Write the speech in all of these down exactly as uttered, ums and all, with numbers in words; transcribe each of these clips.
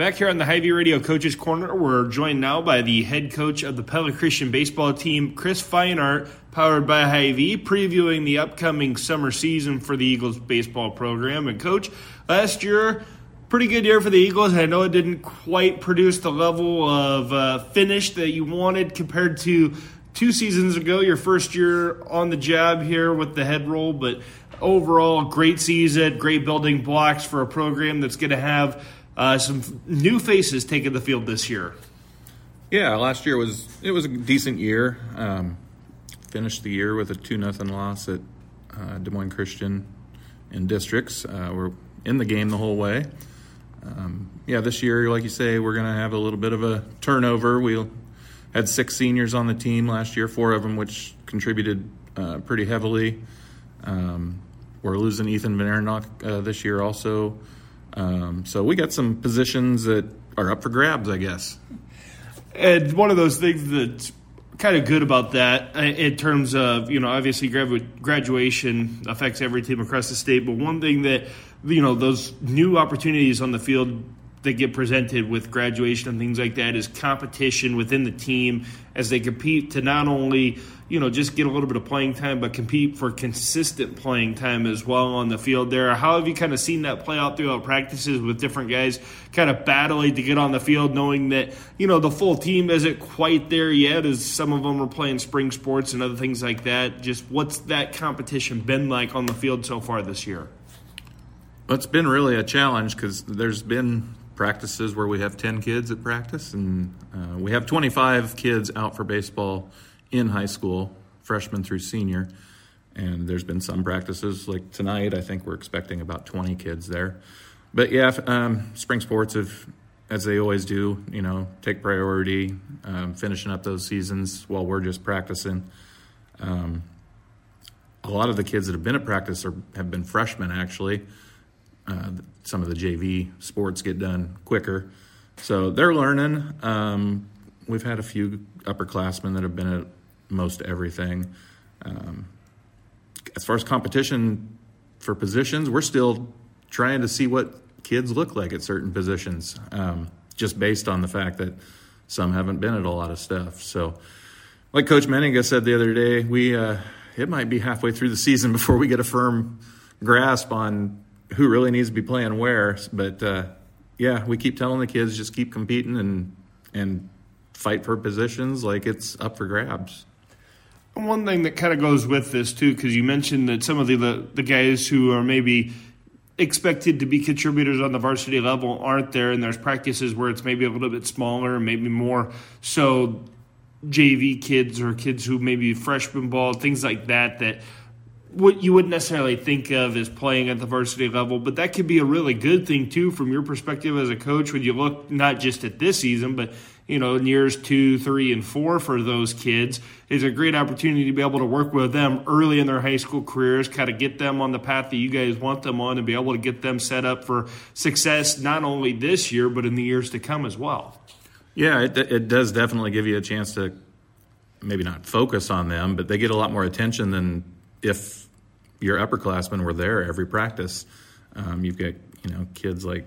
Back here on the Hy-Vee Radio Coaches Corner, we're joined now by the head coach of the Pella Christian baseball team, Chris Feinart, powered by Hy-Vee, previewing the upcoming summer season for the Eagles baseball program. And Coach, last year, pretty good year for the Eagles. I know it didn't quite produce the level of uh, finish that you wanted compared to two seasons ago, your first year on the job here with the head role, but overall, great season, great building blocks for a program that's going to have Uh, some new faces taking the field this year. Yeah, last year was it was a decent year. Um, finished the year with a two nothing loss at uh, Des Moines Christian in districts. Uh, we're in the game the whole way. Um, yeah, this year, like you say, we're going to have a little bit of a turnover. We had six seniors on the team last year, four of them which contributed uh, pretty heavily. Um, we're losing Ethan Van Ehrenach uh, this year also. Um, so we got some positions that are up for grabs, I guess. And one of those things that's kind of good about that in terms of, you know, obviously graduation affects every team across the state, but one thing that, you know, those new opportunities on the field that get presented with graduation and things like that is competition within the team as they compete to not only, you know, just get a little bit of playing time, but compete for consistent playing time as well on the field there. How have you kind of seen that play out throughout practices with different guys kind of battling to get on the field, knowing that, you know, the full team isn't quite there yet as some of them are playing spring sports and other things like that? Just what's that competition been like on the field so far this year? Well, it's been really a challenge because there's been practices where we have ten kids at practice, and uh, we have twenty-five kids out for baseball in high school, freshman through senior. And there's been some practices like tonight. I think we're expecting about twenty kids there. But yeah, um, spring sports have, as they always do, you know, take priority, um, finishing up those seasons while we're just practicing. Um, a lot of the kids that have been at practice are, have been freshmen, actually. Uh, some of the J V sports get done quicker. So they're learning. Um, we've had a few upperclassmen that have been at most everything. Um, as far as competition for positions, we're still trying to see what kids look like at certain positions, um, just based on the fact that some haven't been at a lot of stuff. So like Coach Menninga said the other day, we uh, it might be halfway through the season before we get a firm grasp on who really needs to be playing where. But, uh, yeah, we keep telling the kids just keep competing and and fight for positions like it's up for grabs. One thing that kind of goes with this, too, because you mentioned that some of the, the the guys who are maybe expected to be contributors on the varsity level aren't there, and there's practices where it's maybe a little bit smaller, maybe more so J V kids or kids who maybe freshman ball, things like that, that what you wouldn't necessarily think of as playing at the varsity level, but that could be a really good thing, too, from your perspective as a coach when you look not just at this season, but, you know, in years two, three, and four for those kids. It's a great opportunity to be able to work with them early in their high school careers, kind of get them on the path that you guys want them on and be able to get them set up for success not only this year, but in the years to come as well. Yeah, it, it does definitely give you a chance to maybe not focus on them, but they get a lot more attention than if your upperclassmen were there every practice. Um, you've got, you know, kids like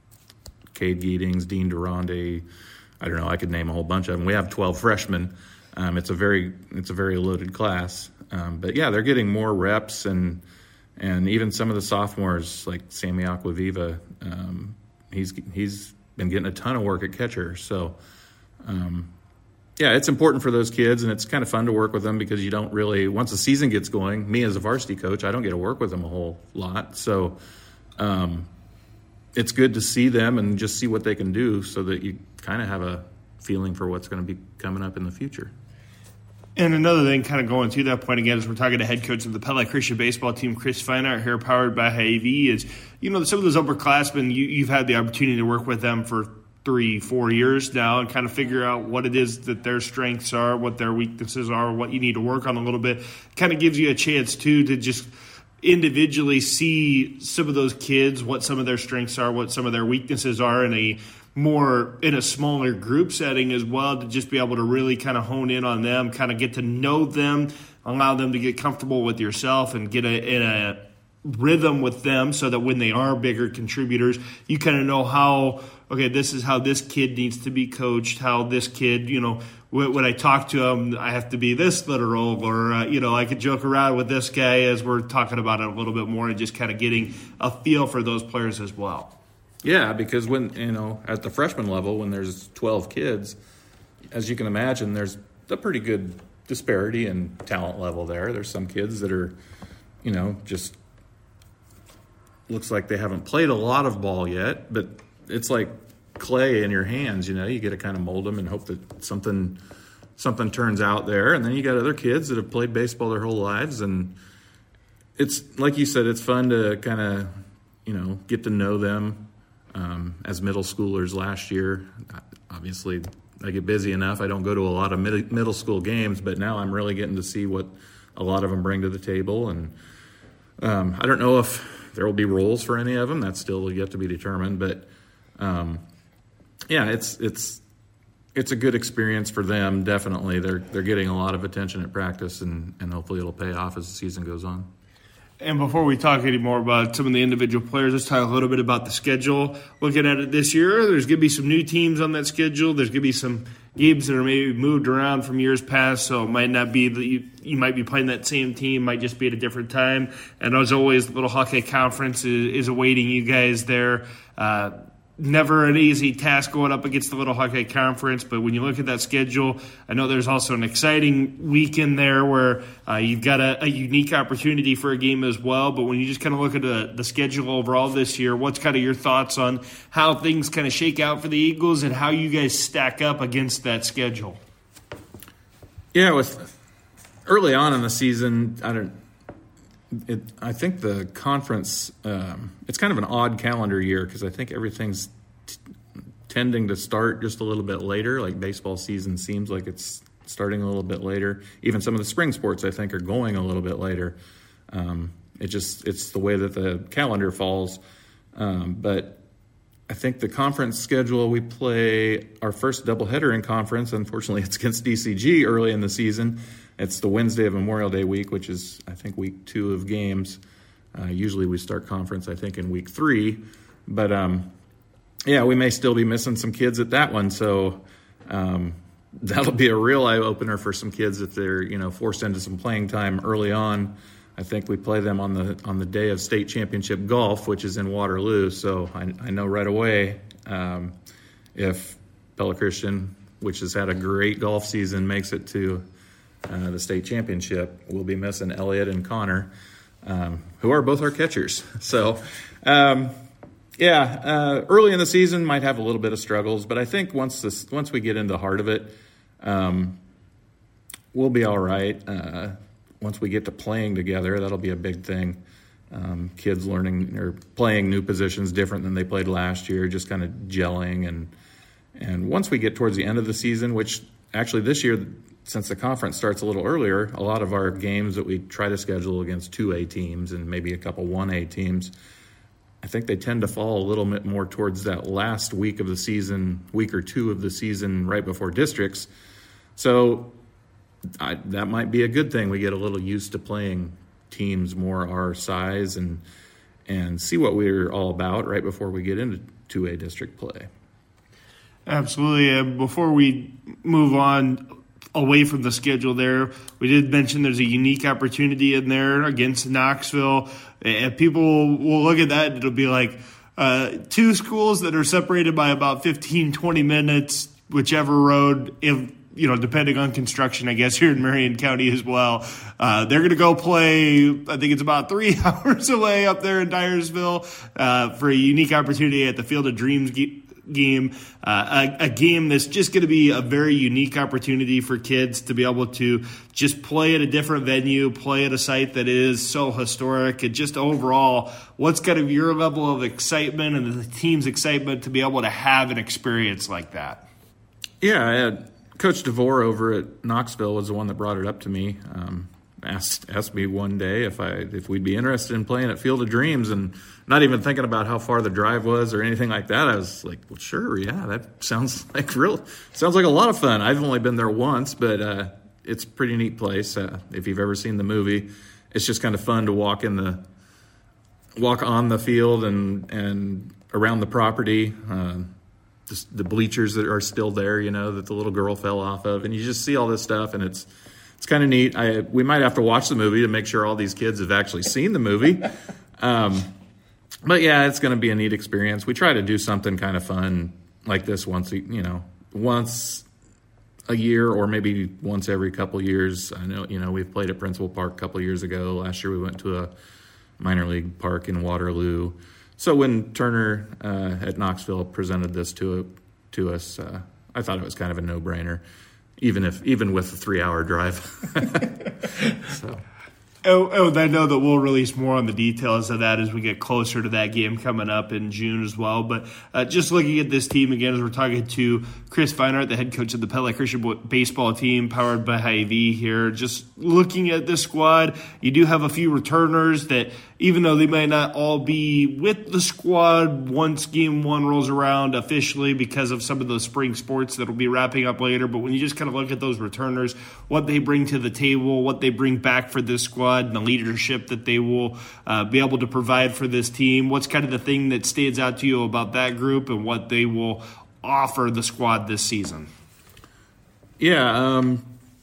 Cade Geetings, Dean Durande. I don't know, I could name a whole bunch of them. We have twelve freshmen. Um, it's a very it's a very loaded class. Um, but, yeah, they're getting more reps, and and even some of the sophomores like Sammy Aquaviva, um, he's he's been getting a ton of work at catcher. So, um yeah, it's important for those kids, and it's kind of fun to work with them because you don't really, once the season gets going, me as a varsity coach, I don't get to work with them a whole lot. So um, it's good to see them and just see what they can do so that you kind of have a feeling for what's going to be coming up in the future. And another thing, kind of going to that point again, as we're talking to head coach of the Pella Christian baseball team, Chris Feinart, here powered by Hy-Vee, is, you know, some of those upperclassmen, you, you've had the opportunity to work with them for three, four years now and kind of figure out what it is that their strengths are, what their weaknesses are, what you need to work on a little bit. Kind of gives you a chance, too, to just individually see some of those kids, what some of their strengths are, what some of their weaknesses are in a more, in a smaller group setting as well, to just be able to really kind of hone in on them, kind of get to know them, allow them to get comfortable with yourself and get a, in a rhythm with them so that when they are bigger contributors, you kind of know how, okay, this is how this kid needs to be coached, how this kid, you know, when, when I talk to him, I have to be this literal, or, uh, you know, I could joke around with this guy as we're talking about it a little bit more and just kind of getting a feel for those players as well. Yeah, because when, you know, at the freshman level, when there's twelve kids, as you can imagine, there's a pretty good disparity in talent level there. There's some kids that are, you know, just looks like they haven't played a lot of ball yet, but it's like clay in your hands, you know. You get to kind of mold them and hope that something something turns out there. And then you got other kids that have played baseball their whole lives, and it's like you said, it's fun to kind of, you know, get to know them. Um, as middle schoolers last year, obviously I get busy enough. I don't go to a lot of mid- middle school games, but now I'm really getting to see what a lot of them bring to the table. And um, I don't know if there will be roles for any of them. That's still yet to be determined. But um, yeah, it's it's it's a good experience for them. Definitely, they're they're getting a lot of attention at practice, and, and hopefully it'll pay off as the season goes on. And before we talk any more about some of the individual players, let's talk a little bit about the schedule. Looking at it this year, there's going to be some new teams on that schedule. There's going to be some games that are maybe moved around from years past, so it might not be that you, you might be playing that same team, might just be at a different time. And as always, the Little Hawkeye Conference is, is awaiting you guys there. Uh, Never an easy task going up against the Little Hawkeye Conference, but when you look at that schedule, I know there's also an exciting weekend there where uh, you've got a, a unique opportunity for a game as well. But when you just kind of look at the, the schedule overall this year, what's kind of your thoughts on how things kind of shake out for the Eagles and how you guys stack up against that schedule? Yeah, with early on in the season, I don't. It, I think the conference, um, it's kind of an odd calendar year because I think everything's t- tending to start just a little bit later. Like baseball season seems like it's starting a little bit later. Even some of the spring sports, I think, are going a little bit later. Um, it just it's the way that the calendar falls. Um, but I think the conference schedule, we play our first doubleheader in conference. Unfortunately, it's against D C G early in the season. It's the Wednesday of Memorial Day week, which is, I think, week two of games. Uh, usually we start conference, I think, in week three. But, um, yeah, we may still be missing some kids at that one. So um, that'll be a real eye-opener for some kids if they're, you know, forced into some playing time early on. I think we play them on the on the day of state championship golf, which is in Waterloo. So I, I know right away um, if Pella Christian, which has had a great golf season, makes it to Uh, the state championship, we'll be missing Elliot and Connor, um, who are both our catchers. So, um, yeah, uh, early in the season might have a little bit of struggles, but I think once this, once we get into the heart of it, um, we'll be all right. Uh, once we get to playing together, that'll be a big thing. Um, kids learning or playing new positions different than they played last year, just kind of gelling. And, and once we get towards the end of the season, which actually this year, since the conference starts a little earlier, a lot of our games that we try to schedule against two A teams and maybe a couple one A teams, I think they tend to fall a little bit more towards that last week of the season, week or two of the season right before districts. So I, that might be a good thing. We get a little used to playing teams more our size and and see what we're all about right before we get into two A district play. Absolutely. Uh, before we move on away from the schedule there, we did mention there's a unique opportunity in there against Knoxville. And people will look at that and it'll be like uh, two schools that are separated by about fifteen, twenty minutes, whichever road, if you know, depending on construction, I guess, here in Marion County as well. Uh, they're going to go play, I think it's about three hours away up there in Dyersville uh, for a unique opportunity at the Field of Dreams game, uh, a, a game that's just going to be a very unique opportunity for kids to be able to just play at a different venue, play at a site that is so historic, and just overall, what's kind of your level of excitement and the team's excitement to be able to have an experience like that? Yeah, I had Coach DeVore over at Knoxville was the one that brought it up to me. Um, asked asked me one day if I if we'd be interested in playing at Field of Dreams, and not even thinking about how far the drive was or anything like that. I was like, well, sure, yeah, that sounds like real sounds like a lot of fun. I've only been there once, but uh, it's a pretty neat place. Uh, if you've ever seen the movie, it's just kind of fun to walk in the walk on the field and and around the property. Uh, the, the bleachers that are still there, you know, that the little girl fell off of, and you just see all this stuff, and it's it's kind of neat. I we might have to watch the movie to make sure all these kids have actually seen the movie. Um, but yeah, it's going to be a neat experience. We try to do something kind of fun like this once, you know, once a year or maybe once every couple years. I know, you know, we've played at Principal Park a couple years ago. Last year we went to a minor league park in Waterloo. So when Turner uh, at Knoxville presented this to to us, uh, I thought it was kind of a no-brainer, even if even with a three-hour drive. so. Oh, oh, I know that we'll release more on the details of that as we get closer to that game coming up in June as well. But uh, just looking at this team again, as we're talking to Chris Feinart, the head coach of the Pele Christian baseball team, powered by Hy-Vee here. Just looking at this squad, you do have a few returners that, even though they might not all be with the squad once game one rolls around officially because of some of the spring sports that will be wrapping up later, but when you just kind of look at those returners, what they bring to the table, what they bring back for this squad, and the leadership that they will uh, be able to provide for this team, what's kind of the thing that stands out to you about that group and what they will offer the squad this season? Yeah, um,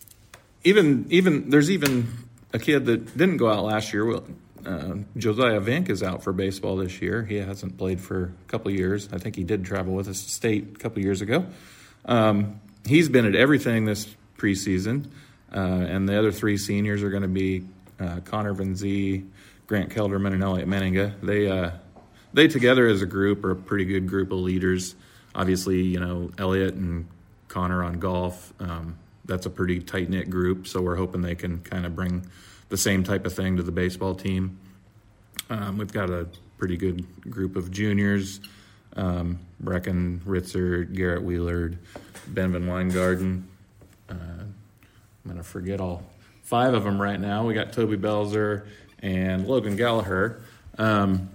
even even there's even a kid that didn't go out last year. Well, Uh, Josiah Vink is out for baseball this year. He hasn't played for a couple of years. I think he did travel with us to state a couple of years ago. Um, he's been at everything this preseason, uh, and the other three seniors are going to be uh, Connor Van Zee, Grant Kelderman, and Elliot Menninga. They uh, they together as a group are a pretty good group of leaders. Obviously, you know, Elliot and Connor on golf, um, that's a pretty tight-knit group, so we're hoping they can kind of bring the same type of thing to the baseball team. Um, we've got a pretty good group of juniors, um, Brecken Ritzer, Garrett Wheelard, Ben Van Weingarten. Uh, I'm going to forget all five of them right now. We got Toby Belzer and Logan Gallagher. Um,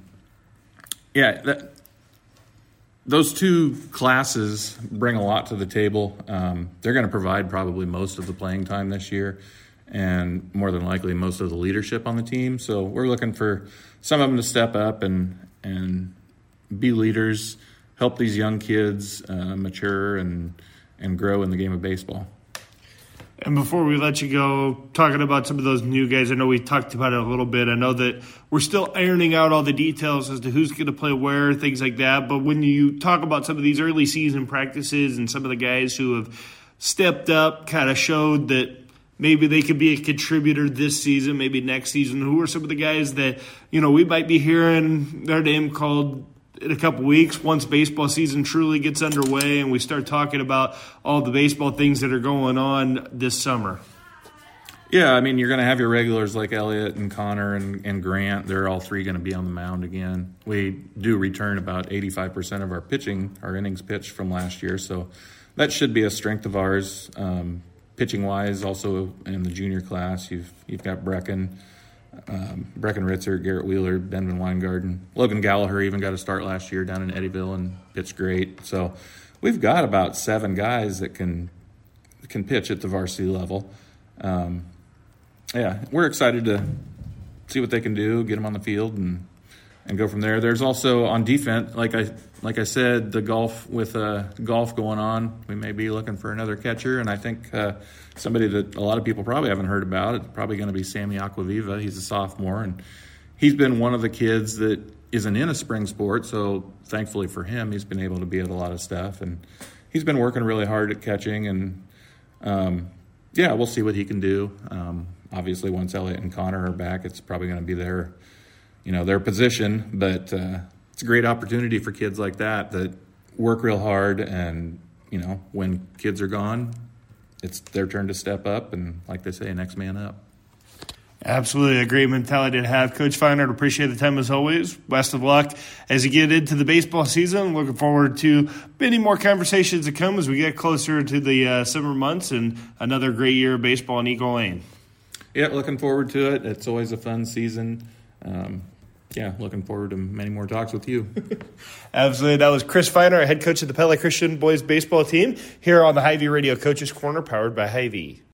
yeah, that, those two classes bring a lot to the table. Um, they're going to provide probably most of the playing time this year, and more than likely most of the leadership on the team. So we're looking for some of them to step up and and be leaders, help these young kids uh, mature and and grow in the game of baseball. And before we let you go, talking about some of those new guys, I know we talked about it a little bit. I know that we're still ironing out all the details as to who's going to play where, things like that. But when you talk about some of these early season practices and some of the guys who have stepped up, kind of showed that maybe they could be a contributor this season, maybe next season. Who are some of the guys that, you know, we might be hearing their name called in a couple weeks once baseball season truly gets underway and we start talking about all the baseball things that are going on this summer? Yeah, I mean, you're going to have your regulars like Elliot and Connor and, and Grant. They're all three going to be on the mound again. We do return about eighty-five percent of our pitching, our innings pitched from last year, so that should be a strength of ours. Um, Pitching-wise, also in the junior class, you've you've got Brecken, um, Brecken Ritzer, Garrett Wheeler, Ben Van Weingarten. Logan Gallagher even got a start last year down in Eddyville and pitched great. So we've got about seven guys that can can pitch at the varsity level. Um, yeah, we're excited to see what they can do, get them on the field, and and go from there. There's also on defense, like I like I said, the golf with uh, golf going on. We may be looking for another catcher, and I think uh, somebody that a lot of people probably haven't heard about. It's probably going to be Sammy Aquaviva. He's a sophomore, and he's been one of the kids that isn't in a spring sport. So thankfully for him, he's been able to be at a lot of stuff, and he's been working really hard at catching. And um, yeah, we'll see what he can do. Um, obviously, once Elliot and Connor are back, it's probably going to be their you know, their position, but uh, it's a great opportunity for kids like that that work real hard, and, you know, when kids are gone, it's their turn to step up, and like they say, next man up. Absolutely a great mentality to have. Coach Feinart, appreciate the time as always. Best of luck as you get into the baseball season. Looking forward to many more conversations to come as we get closer to the uh, summer months and another great year of baseball in Eagle Lane. Yeah, looking forward to it. It's always a fun season. Um, yeah, looking forward to many more talks with you. Absolutely. That was Chris Feinart, head coach of the Pele Christian boys baseball team, here on the Hy-Vee Radio Coaches Corner, powered by Hy-Vee.